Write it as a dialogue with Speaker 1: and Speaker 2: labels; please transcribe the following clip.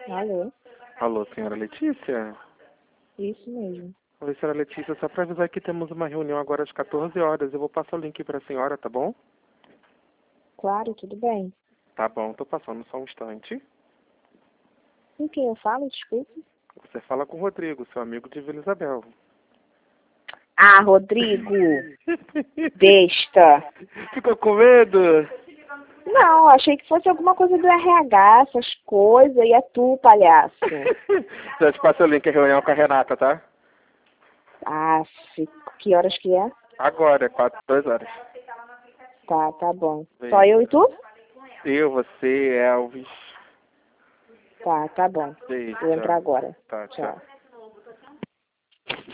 Speaker 1: Alô?
Speaker 2: Alô, senhora Letícia?
Speaker 1: Isso mesmo.
Speaker 2: Oi, senhora Letícia, só para avisar que temos uma reunião agora às 14 horas. Eu vou passar o link para a senhora, tá bom?
Speaker 1: Claro, tudo bem.
Speaker 2: Tá bom, tô passando só um instante.
Speaker 1: Com quem eu falo, desculpe?
Speaker 2: Você fala com o Rodrigo, seu amigo de Vila Isabel.
Speaker 1: Ah, Rodrigo! Besta!
Speaker 2: Ficou com medo?
Speaker 1: Não, achei que fosse alguma coisa do RH, essas coisas, e é tu, palhaço.
Speaker 2: Já te passei o link, a reunião com a Renata, tá?
Speaker 1: Ah, que horas que é?
Speaker 2: Agora, 2 horas.
Speaker 1: Tá bom.
Speaker 2: Beijo.
Speaker 1: Só eu e tu?
Speaker 2: Eu, você, Elvis.
Speaker 1: Tá bom.
Speaker 2: Beijo,
Speaker 1: Vou entrar
Speaker 2: tchau.
Speaker 1: agora.
Speaker 2: Tá, tchau.